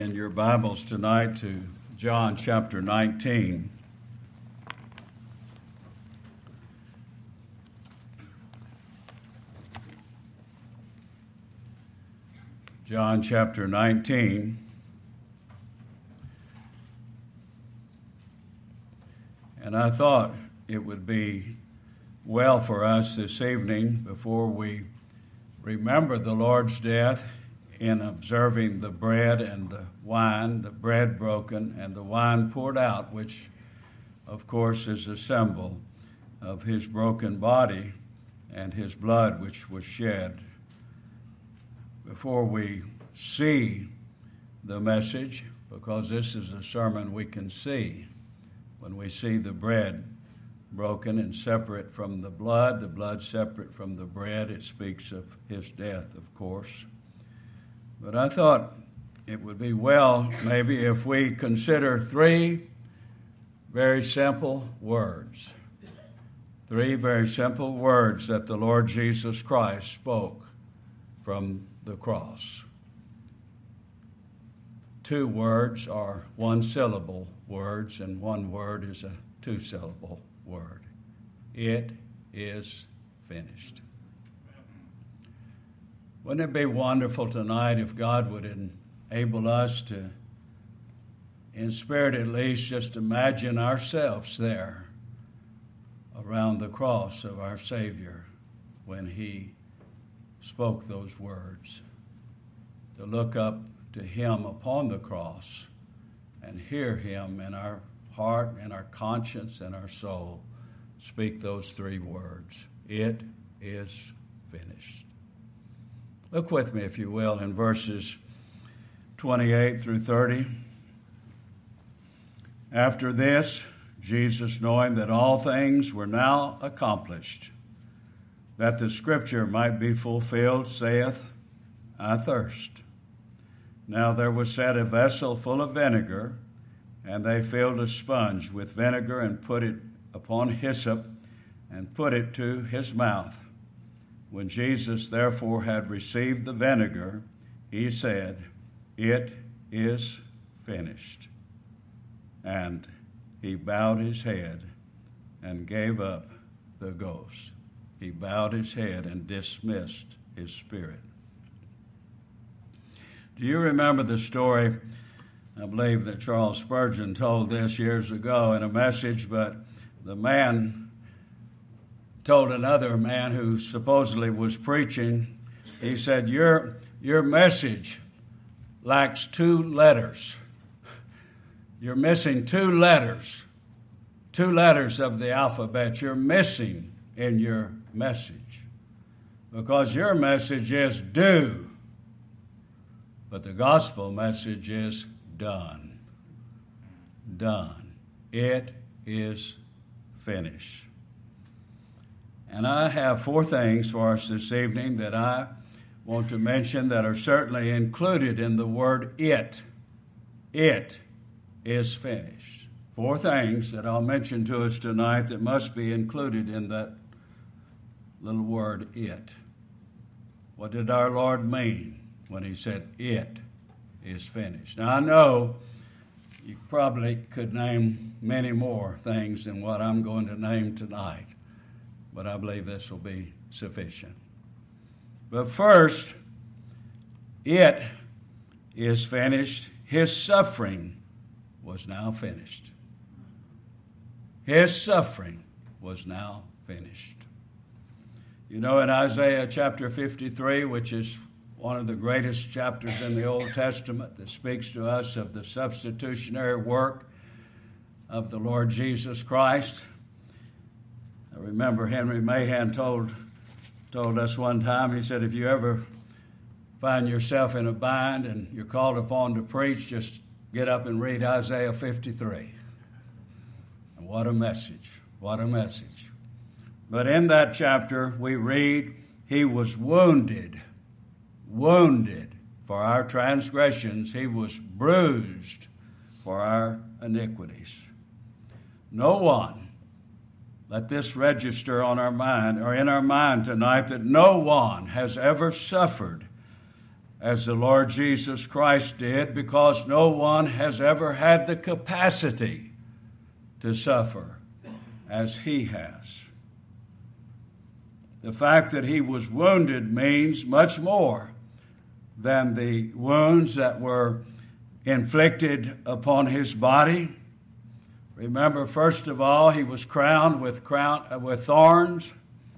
In your Bibles tonight to John chapter 19. John chapter 19. And I thought it would be well for us this evening, before we remember the Lord's death, in observing the bread and the wine, the bread broken and the wine poured out, which, of course, is a symbol of his broken body and his blood which was shed. Before we see the message, because this is a sermon we can see, when we see the bread broken and separate from the blood separate from the bread, it speaks of his death, of course. But I thought it would be well maybe if we consider three very simple words. Three very simple words that the Lord Jesus Christ spoke from the cross. Two words are one-syllable words, and one word is a two-syllable word. It is finished. Wouldn't it be wonderful tonight if God would enable us to, in spirit at least, just imagine ourselves there around the cross of our Savior when he spoke those words, to look up to him upon the cross and hear him in our heart and our conscience and our soul speak those three words. It is finished. Look with me, if you will, in verses 28 through 30. After this, Jesus, knowing that all things were now accomplished, that the scripture might be fulfilled, saith, I thirst. Now there was set a vessel full of vinegar, and they filled a sponge with vinegar and put it upon hyssop and put it to his mouth. When Jesus therefore had received the vinegar, he said, It is finished. And he bowed his head and gave up the ghost. He bowed his head and dismissed his spirit. Do you remember the story? I believe that Charles Spurgeon told this years ago in a message, but the man told another man who supposedly was preaching, he said, your message lacks two letters. You're missing two letters of the alphabet. You're missing in your message, because your message is do, but the gospel message is done. Done. It is finished. And I have four things for us this evening that I want to mention that are certainly included in the word it. It is finished. Four things that I'll mention to us tonight that must be included in that little word it. What did our Lord mean when he said it is finished? Now I know you probably could name many more things than what I'm going to name tonight, but I believe this will be sufficient. But first, it is finished. His suffering was now finished. His suffering was now finished. You know, in Isaiah chapter 53, which is one of the greatest chapters in the Old Testament that speaks to us of the substitutionary work of the Lord Jesus Christ, I remember Henry Mahan told us one time, he said, if you ever find yourself in a bind and you're called upon to preach, just get up and read Isaiah 53. And what a message, what a message. But in that chapter we read, he was wounded for our transgressions. He was bruised for our iniquities. No one, let this register on our mind, or in our mind tonight, that no one has ever suffered as the Lord Jesus Christ did, because no one has ever had the capacity to suffer as he has. The fact that he was wounded means much more than the wounds that were inflicted upon his body. Remember, first of all, he was crowned with thorns.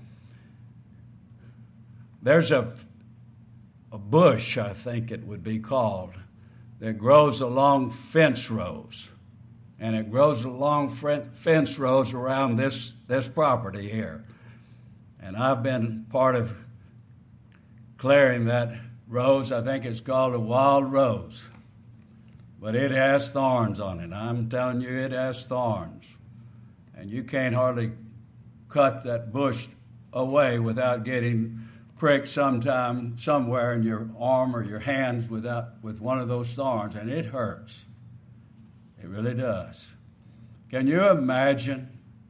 There's a bush, I think it would be called, that grows along fence rows. And it grows along fence rows around this property here. And I've been part of clearing that rose. I think it's called a wild rose. But it has thorns on it. I'm telling you, it has thorns. And you can't hardly cut that bush away without getting pricked sometime somewhere in your arm or your hands with one of those thorns, and it hurts. It really does. Can you imagine?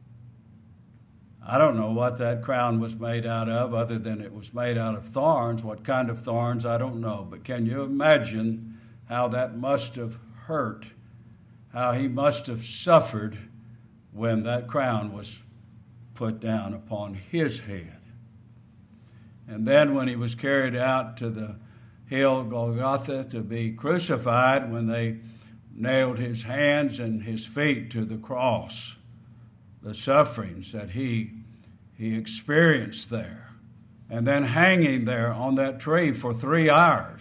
I don't know what that crown was made out of, other than it was made out of thorns. What kind of thorns, I don't know. But can you imagine how that must have hurt, how he must have suffered when that crown was put down upon his head? And then when he was carried out to the hill Golgotha to be crucified, when they nailed his hands and his feet to the cross, the sufferings that he experienced there, and then hanging there on that tree for 3 hours.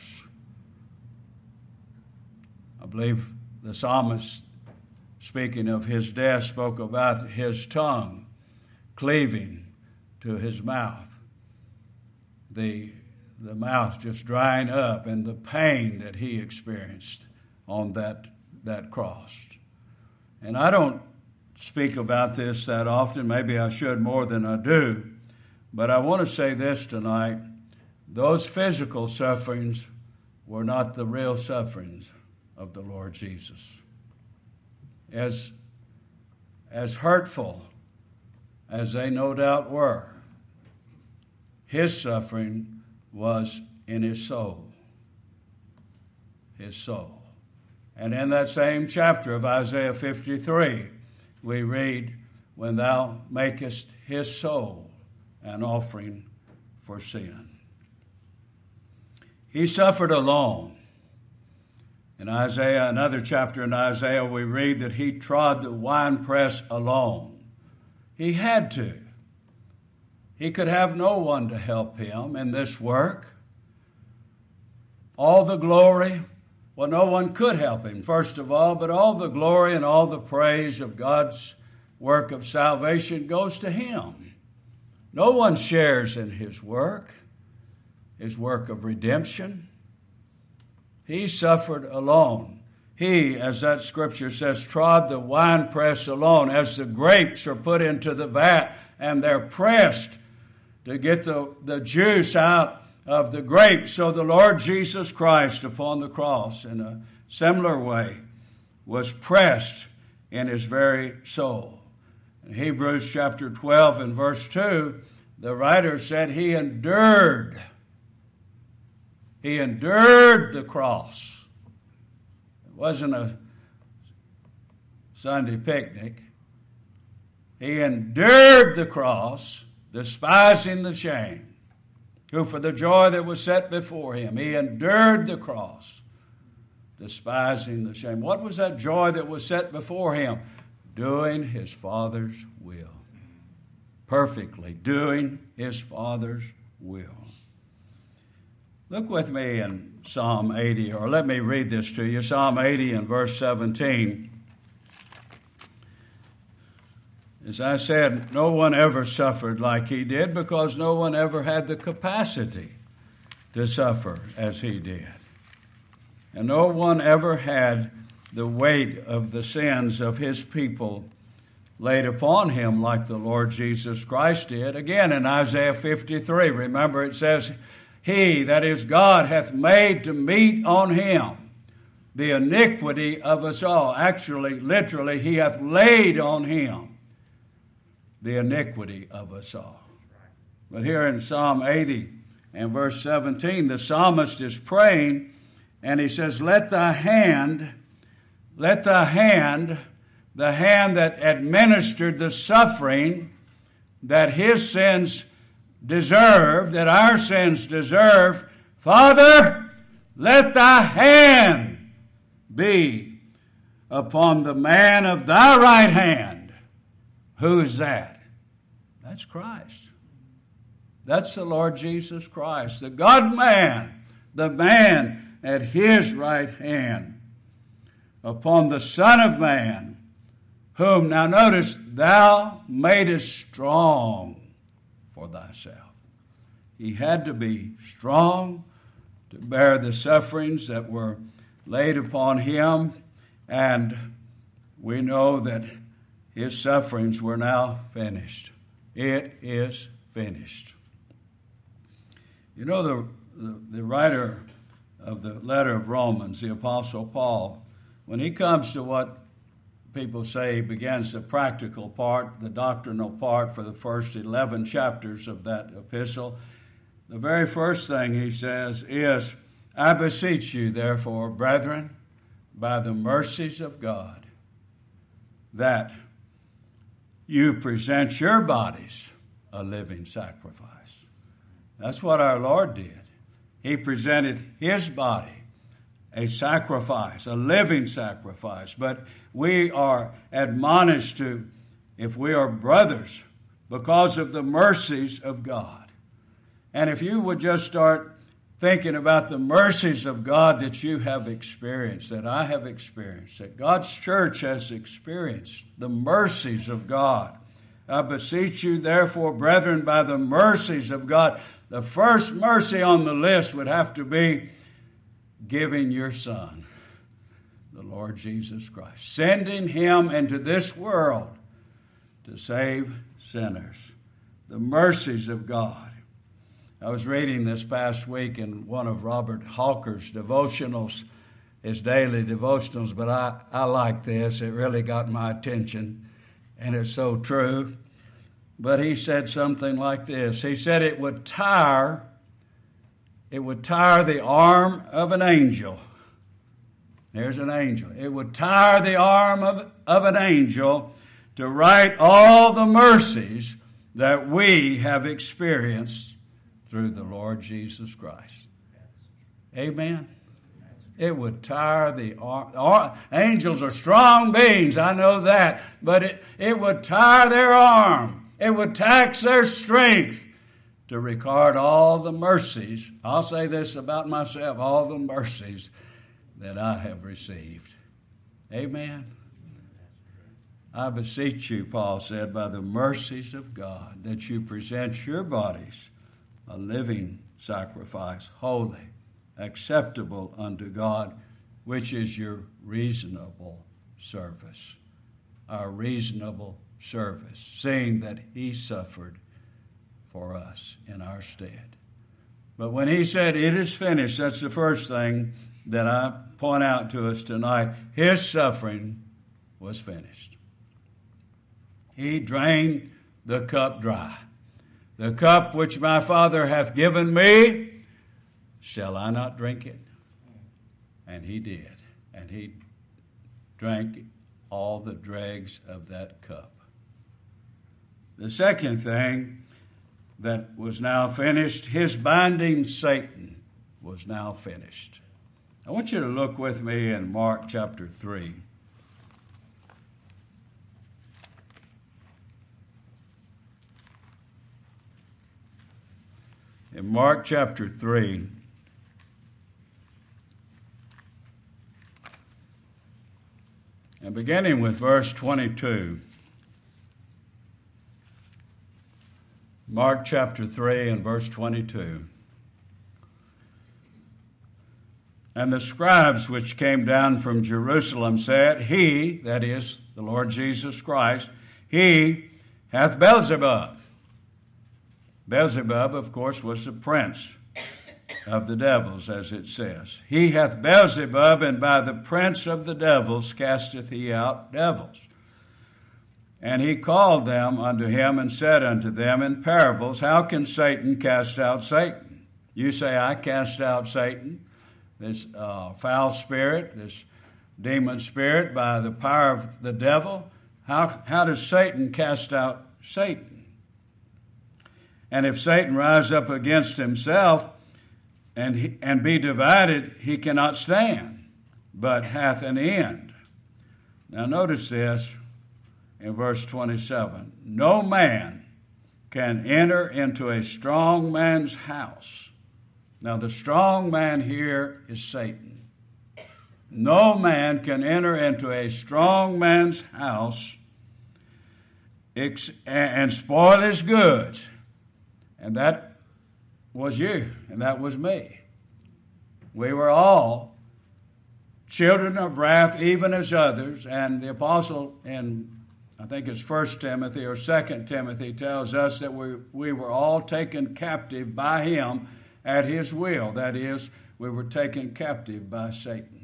I believe the psalmist, speaking of his death, spoke about his tongue cleaving to his mouth. The mouth just drying up, and the pain that he experienced on that cross. And I don't speak about this that often. Maybe I should more than I do. But I want to say this tonight. Those physical sufferings were not the real sufferings of the Lord Jesus. As hurtful as they no doubt were, his suffering was in his soul. His soul. And in that same chapter of Isaiah 53, we read, when thou makest his soul an offering for sin. He suffered alone. In Isaiah, another chapter in Isaiah, we read that he trod the winepress alone. He had to. He could have no one to help him in this work. All the glory, well, no one could help him, first of all, but all the glory and all the praise of God's work of salvation goes to him. No one shares in his work of redemption. He suffered alone. He, as that scripture says, trod the winepress alone. As the grapes are put into the vat and they're pressed to get the juice out of the grapes, so the Lord Jesus Christ upon the cross in a similar way was pressed in his very soul. In Hebrews chapter 12 and verse 2, the writer said he endured. He endured the cross. It wasn't a Sunday picnic. He endured the cross, despising the shame, who for the joy that was set before him, he endured the cross, despising the shame. What was that joy that was set before him? Doing his Father's will. Perfectly doing his Father's will. Look with me in Psalm 80, or let me read this to you. Psalm 80 and verse 17. As I said, no one ever suffered like he did because no one ever had the capacity to suffer as he did. And no one ever had the weight of the sins of his people laid upon him like the Lord Jesus Christ did. Again, in Isaiah 53, remember it says, he, that is God, hath made to meet on him the iniquity of us all. Actually, literally, he hath laid on him the iniquity of us all. But here in Psalm 80, And verse 17, the psalmist is praying, and he says, let the hand that administered the suffering that his sins deserve, that our sins deserve, Father, let thy hand be upon the man of thy right hand. Who is that? That's Christ. That's the Lord Jesus Christ, the God-man, the man at his right hand, upon the Son of Man, whom, now notice, thou madest strong for thyself. He had to be strong to bear the sufferings that were laid upon him, and we know that his sufferings were now finished. It is finished. You know, the writer of the letter of Romans, the Apostle Paul, when he comes to what people say begins the practical part, the doctrinal part for the first 11 chapters of that epistle, the very first thing he says is, I beseech you, therefore, brethren, by the mercies of God, that you present your bodies a living sacrifice. That's what our Lord did. He presented his body a sacrifice, a living sacrifice. But we are admonished to, if we are brothers, because of the mercies of God. And if you would just start thinking about the mercies of God that you have experienced, that I have experienced, that God's church has experienced, the mercies of God. I beseech you, therefore, brethren, by the mercies of God. The first mercy on the list would have to be giving your Son, the Lord Jesus Christ, sending him into this world to save sinners. The mercies of God. I was reading this past week in one of Robert Hawker's devotionals, his daily devotionals, but I like this. It really got my attention, and it's so true. But he said something like this. He said it would tire the arm of an angel. There's an angel. It would tire the arm of an angel to write all the mercies that we have experienced through the Lord Jesus Christ. Amen. It would tire the arm. Angels are strong beings, I know that. But it would tire their arm. It would tax their strength to record all the mercies. I'll say this about myself, all the mercies that I have received. Amen. I beseech you, Paul said, by the mercies of God, that you present your bodies a living sacrifice, holy, acceptable unto God, which is your reasonable service. Our reasonable service, seeing that he suffered for us in our stead. But when he said, it is finished, that's the first thing that I point out to us tonight. His suffering was finished. He drained the cup dry. The cup which my Father hath given me, shall I not drink it? And he did. And he drank all the dregs of that cup. The second thing that was now finished, his binding Satan was now finished. I want you to look with me in Mark chapter 3. In Mark chapter 3, and beginning with verse 22, Mark chapter 3 and verse 22. And the scribes which came down from Jerusalem said, He, that is, the Lord Jesus Christ, He hath Beelzebub. Beelzebub, of course, was the prince of the devils, as it says. He hath Beelzebub, and by the prince of the devils casteth he out devils. And he called them unto him and said unto them in parables, How can Satan cast out Satan? You say, I cast out Satan, this foul spirit, this demon spirit, by the power of the devil. How does Satan cast out Satan? And if Satan rise up against himself and be divided, he cannot stand, but hath an end. Now notice this in verse 27. No man can enter into a strong man's house. Now the strong man here is Satan. No man can enter into a strong man's house and spoil his goods. And that was you, and that was me. We were all children of wrath, even as others. And the apostle in, I think it's 1 Timothy or 2 Timothy, tells us that we were all taken captive by him at his will. That is, we were taken captive by Satan.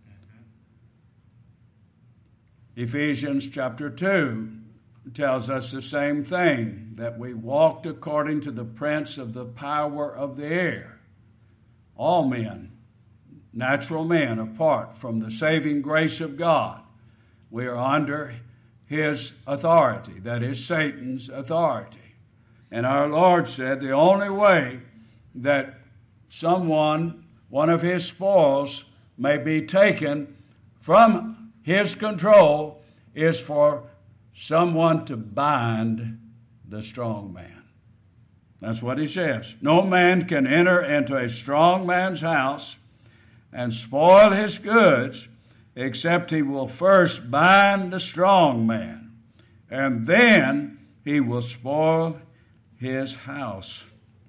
Ephesians chapter 2 tells us the same thing, that we walked according to the prince of the power of the air. All men, natural men, apart from the saving grace of God, we are under his authority, that is Satan's authority. And our Lord said the only way that someone, one of his spoils, may be taken from his control is for someone to bind the strong man. That's what he says. No man can enter into a strong man's house and spoil his goods except he will first bind the strong man, and then he will spoil his house.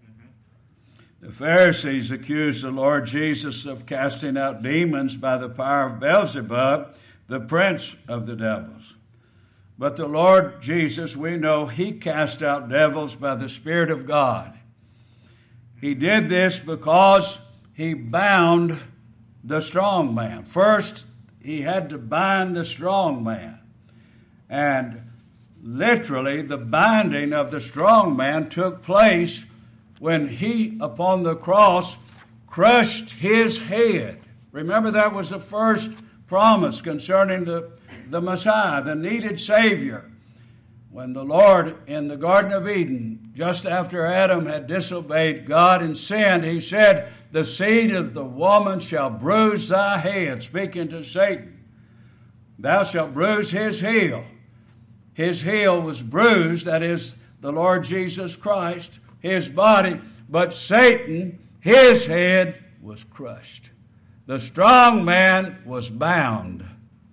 The Pharisees accused the Lord Jesus of casting out demons by the power of Beelzebub, the prince of the devils. But the Lord Jesus, we know, he cast out devils by the Spirit of God. He did this because he bound the strong man. First, he had to bind the strong man. And literally, the binding of the strong man took place when he, upon the cross, crushed his head. Remember, that was the first promise concerning the Messiah, the needed Savior. When the Lord in the Garden of Eden, just after Adam had disobeyed God and sinned, he said, the seed of the woman shall bruise thy head, speaking to Satan. Thou shalt bruise his heel. His heel was bruised, that is, the Lord Jesus Christ, his body, but Satan, his head, was crushed. The strong man was bound.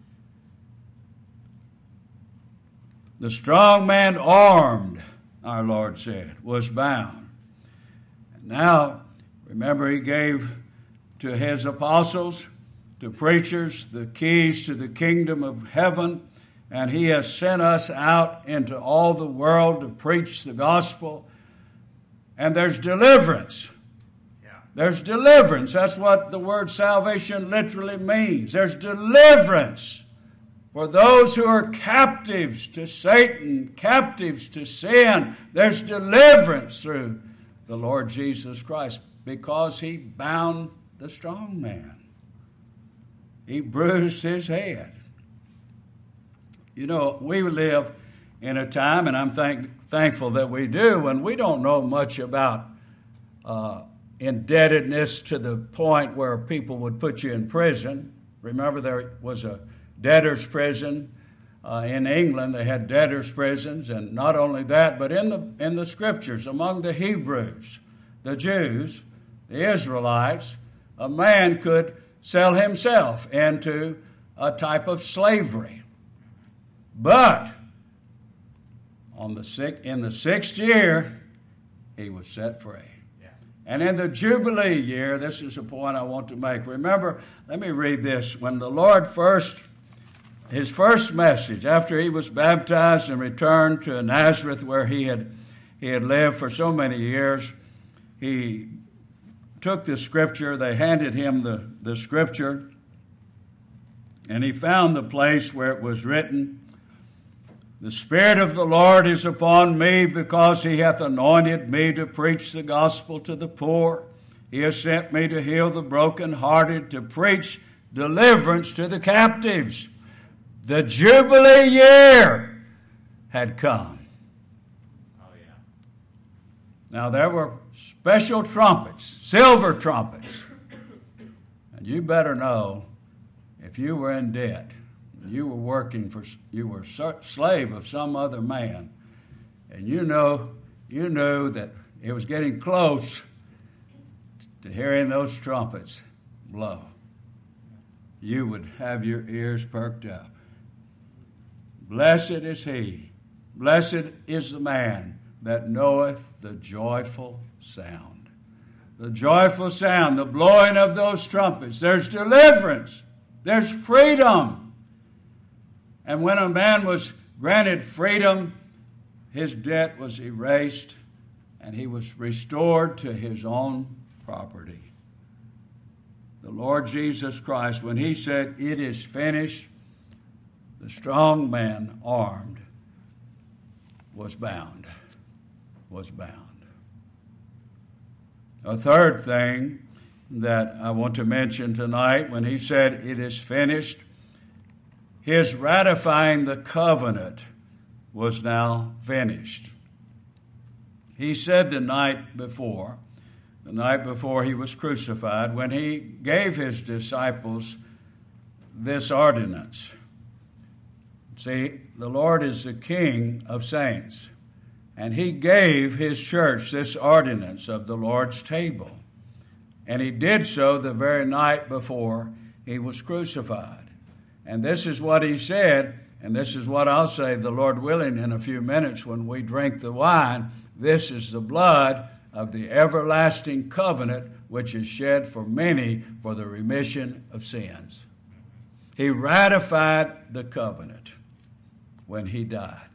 The strong man, armed, our Lord said, was bound. And now, remember, he gave to his apostles, to preachers, the keys to the kingdom of heaven, and he has sent us out into all the world to preach the gospel. And there's deliverance. There's deliverance. That's what the word salvation literally means. There's deliverance for those who are captives to Satan, captives to sin. There's deliverance through the Lord Jesus Christ because he bound the strong man. He bruised his head. You know, we live in a time, and I'm thankful that we do, when we don't know much about indebtedness to the point where people would put you in prison. Remember, there was a debtor's prison in England. They had debtor's prisons, and not only that, but in the scriptures, among the Hebrews, the Jews, the Israelites, a man could sell himself into a type of slavery. But in the 6th year, he was set free. And in the Jubilee year, this is a point I want to make. Remember, let me read this. When the Lord his first message, after he was baptized and returned to Nazareth where he had lived for so many years, he took the scripture. They handed him the scripture, and he found the place where it was written, the Spirit of the Lord is upon me, because he hath anointed me to preach the gospel to the poor. He has sent me to heal the brokenhearted, to preach deliverance to the captives. The Jubilee year had come. Oh, yeah. Now there were special trumpets, silver trumpets. And you better know, if you were in debt, you were slave of some other man, and you knew that it was getting close to hearing those trumpets blow, you would have your ears perked up. Blessed is he, blessed is the man that knoweth the joyful sound. The joyful sound, the blowing of those trumpets. There's deliverance. There's freedom. And when a man was granted freedom, his debt was erased and he was restored to his own property. The Lord Jesus Christ, when he said, "It is finished," the strong man armed was bound. A third thing that I want to mention tonight, when he said, "It is finished," his ratifying the covenant was now finished. He said the night before he was crucified, when he gave his disciples this ordinance. See, the Lord is the King of saints, and he gave his church this ordinance of the Lord's table. And he did so the very night before he was crucified. And this is what he said, and this is what I'll say, the Lord willing, in a few minutes when we drink the wine. This is the blood of the everlasting covenant, which is shed for many for the remission of sins. He ratified the covenant when he died.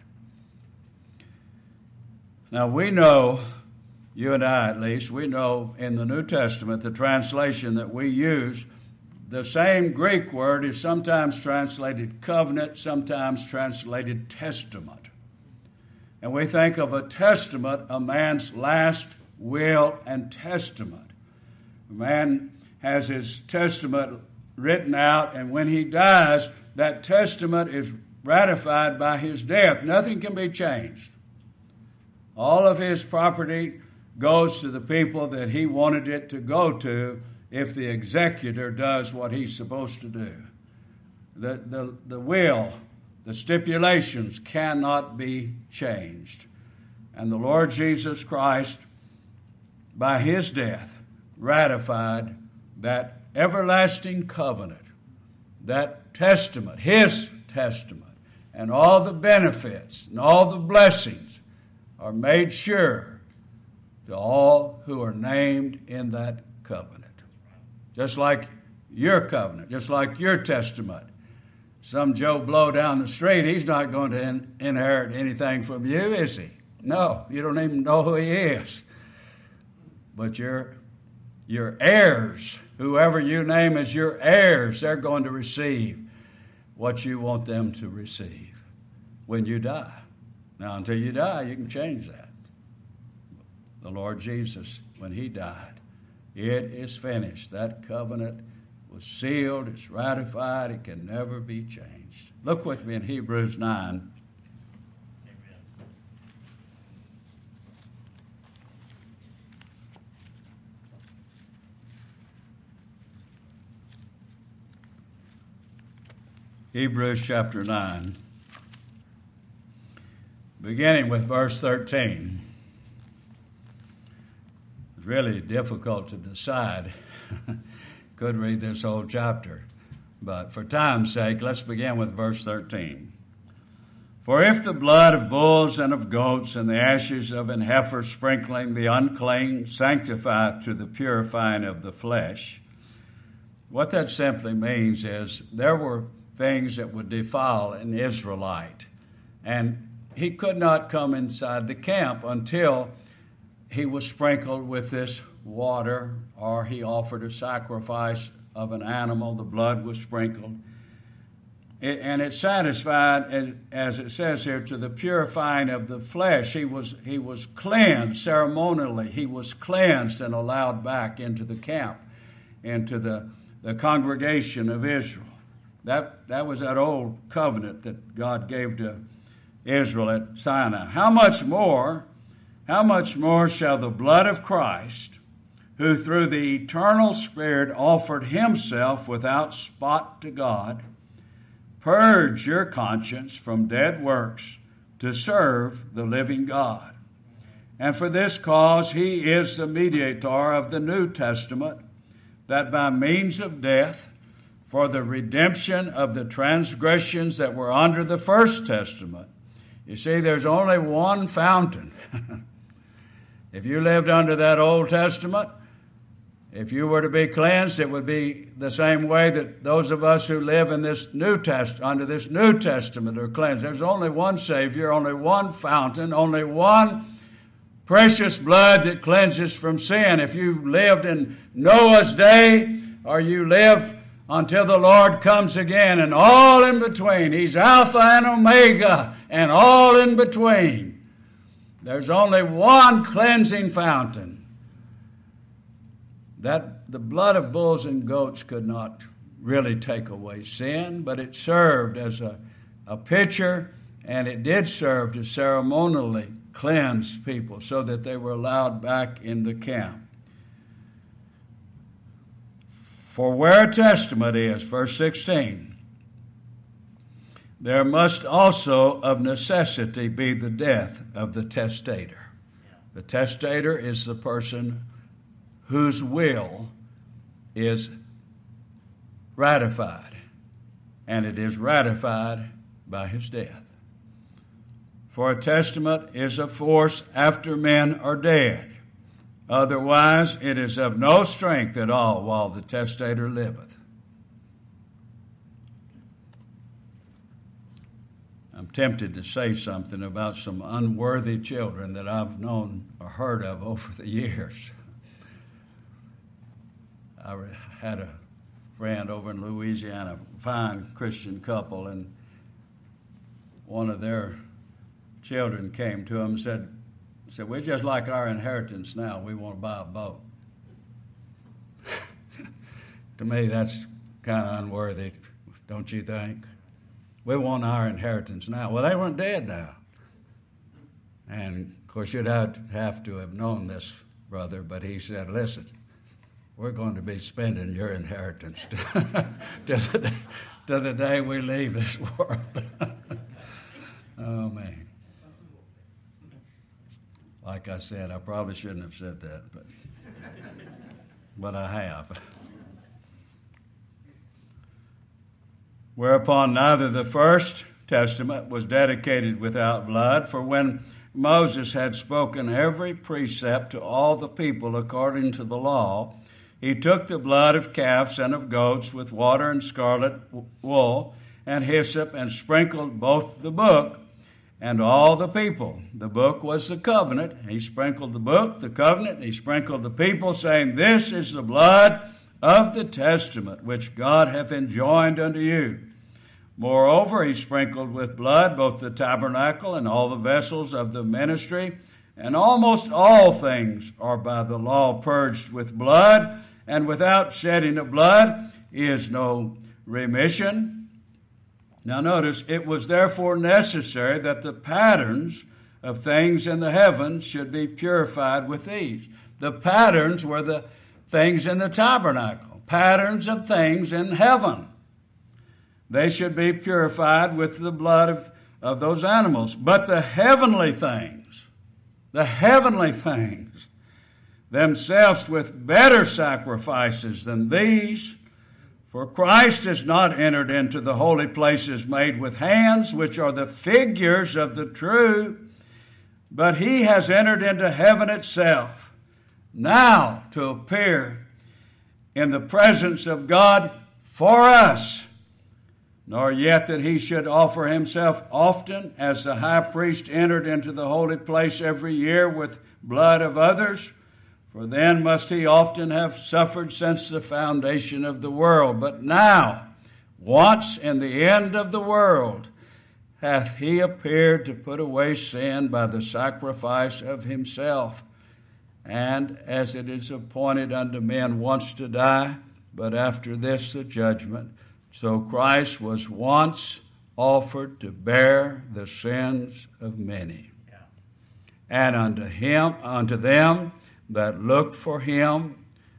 Now we know, you and I at least, we know in the New Testament, the translation that we use, the same Greek word is sometimes translated covenant, sometimes translated testament. And we think of a testament, a man's last will and testament. A man has his testament written out, and when he dies, that testament is ratified by his death. Nothing can be changed. All of his property goes to the people that he wanted it to go to if the executor does what he's supposed to do. The will, the stipulations cannot be changed. And the Lord Jesus Christ, by his death, ratified that everlasting covenant, that testament, his testament, and all the benefits and all the blessings are made sure to all who are named in that covenant. Just like your covenant, just like your testament. Some Joe Blow down the street, he's not going to inherit anything from you, is he? No, you don't even know who he is. But your heirs, whoever you name as your heirs, they're going to receive what you want them to receive when you die. Now, until you die, you can change that. The Lord Jesus, when he died, it is finished. That covenant was sealed, it's ratified, it can never be changed. Look with me in Hebrews 9. Hebrews chapter 9, beginning with verse 13. It's really difficult to decide. Could read this whole chapter, but for time's sake, let's begin with verse 13. For if the blood of bulls and of goats and the ashes of an heifer sprinkling the unclean sanctifieth to the purifying of the flesh, what that simply means is there were things that would defile an Israelite. And he could not come inside the camp until he was sprinkled with this water, or he offered a sacrifice of an animal, the blood was sprinkled. and it satisfied, as it says here, to the purifying of the flesh. He was cleansed ceremonially. He was cleansed and allowed back into the camp, into the congregation of Israel. That was that old covenant that God gave to Israel at Sinai. How much more shall the blood of Christ, who through the eternal Spirit offered himself without spot to God, purge your conscience from dead works to serve the living God. And for this cause he is the mediator of the New Testament, that by means of death, for the redemption of the transgressions that were under the first testament. You see, there's only one fountain. If you lived under that Old Testament, if you were to be cleansed, it would be the same way that those of us who live in this under this New Testament are cleansed. There's only one Savior, only one fountain, only one precious blood that cleanses from sin. If you lived in Noah's day, or you live until the Lord comes again, and all in between, he's Alpha and Omega, and all in between, there's only one cleansing fountain. That the blood of bulls and goats could not really take away sin, but it served as a picture, and it did serve to ceremonially cleanse people so that they were allowed back in the camp. For where a testament is, verse 16, there must also of necessity be the death of the testator. The testator is the person whose will is ratified, and it is ratified by his death. For a testament is of force after men are dead. Otherwise, it is of no strength at all while the testator liveth. I'm tempted to say something about some unworthy children that I've known or heard of over the years. I had a friend over in Louisiana, a fine Christian couple, and one of their children came to him and said, we just like our inheritance now. We want to buy a boat. To me, that's kind of unworthy, don't you think? We want our inheritance now. Well, they weren't dead now. And, of course, you'd have to have known this brother, but he said, listen, we're going to be spending your inheritance to the day we leave this world. Oh, man. Like I said, I probably shouldn't have said that, but I have. Whereupon neither the first testament was dedicated without blood, for when Moses had spoken every precept to all the people according to the law, he took the blood of calves and of goats with water and scarlet wool and hyssop and sprinkled both the book and all the people. The book was the covenant. He sprinkled the book, the covenant. He sprinkled the people, saying, this is the blood of the testament which God hath enjoined unto you. Moreover, he sprinkled with blood both the tabernacle and all the vessels of the ministry, and almost all things are by the law purged with blood, and without shedding of blood is no remission. Now notice, it was therefore necessary that the patterns of things in the heavens should be purified with these. The patterns were the things in the tabernacle, patterns of things in heaven. They should be purified with the blood of those animals. But the heavenly things themselves with better sacrifices than these, for Christ has not entered into the holy places made with hands, which are the figures of the true, but he has entered into heaven itself, now to appear in the presence of God for us. Nor yet that he should offer himself often, as the high priest entered into the holy place every year with blood of others, for then must he often have suffered since the foundation of the world. But now, once in the end of the world hath he appeared to put away sin by the sacrifice of himself. And as it is appointed unto men once to die, but after this the judgment, so Christ was once offered to bear the sins of many. Yeah. And unto them that look for him,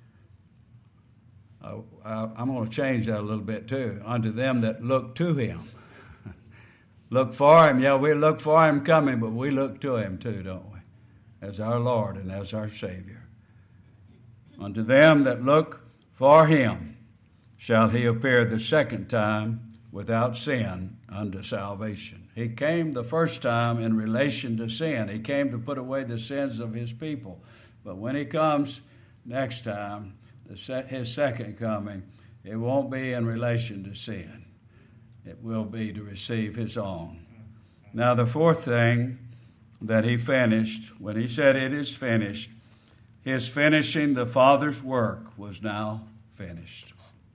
I'm going to change that a little bit too. Unto them that look to him. Look for him. Yeah, we look for him coming, but we look to him too, don't we? As our Lord and as our Savior. Unto them that look for him shall he appear the second time without sin unto salvation. He came the first time in relation to sin. He came to put away the sins of his people. But when he comes next time, his second coming, it won't be in relation to sin. It will be to receive his own. Now the fourth thing that he finished, when he said it is finished, his finishing the Father's work was now finished.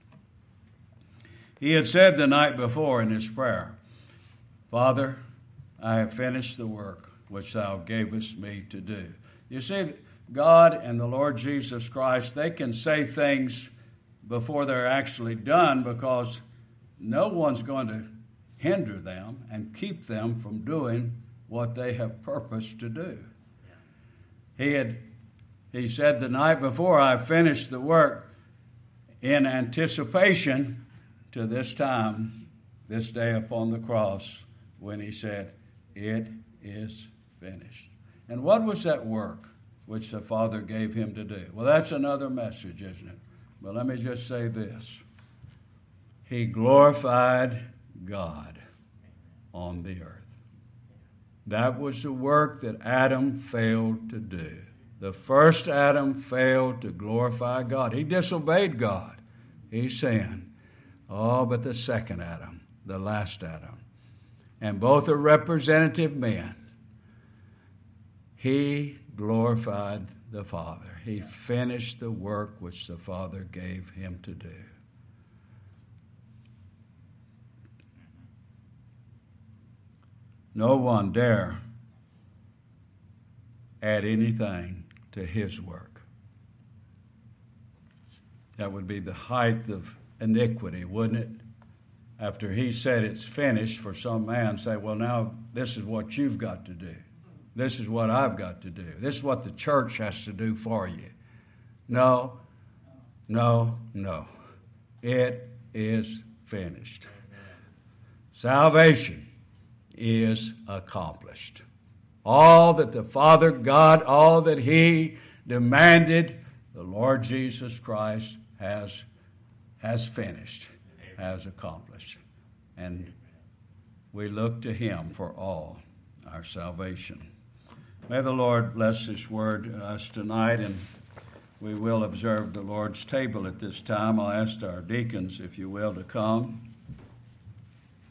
He had said the night before in his prayer, Father, I have finished the work which thou gavest me to do. You see, God and the Lord Jesus Christ, they can say things before they're actually done because no one's going to hinder them and keep them from doing what they have purposed to do. He said the night before, I finished the work in anticipation to this time, this day upon the cross, when he said, it is finished. And what was that work which the Father gave him to do? Well, that's another message, isn't it? But let me just say this. He glorified God on the earth. That was the work that Adam failed to do. The first Adam failed to glorify God. He disobeyed God. He sinned. Oh, but the second Adam, the last Adam, and both are representative men, he glorified the Father. He finished the work which the Father gave him to do. No one dare add anything to his work. That would be the height of iniquity, wouldn't it? After he said it's finished, for some man say, well, now this is what you've got to do. This is what I've got to do. This is what the church has to do for you. No, no, no. It is finished. Salvation is accomplished. All that the Father God, all that he demanded, the Lord Jesus Christ has finished, has accomplished. And we look to him for all our salvation. May the Lord bless this word to us tonight, and we will observe the Lord's table at this time. I'll ask our deacons, if you will, to come.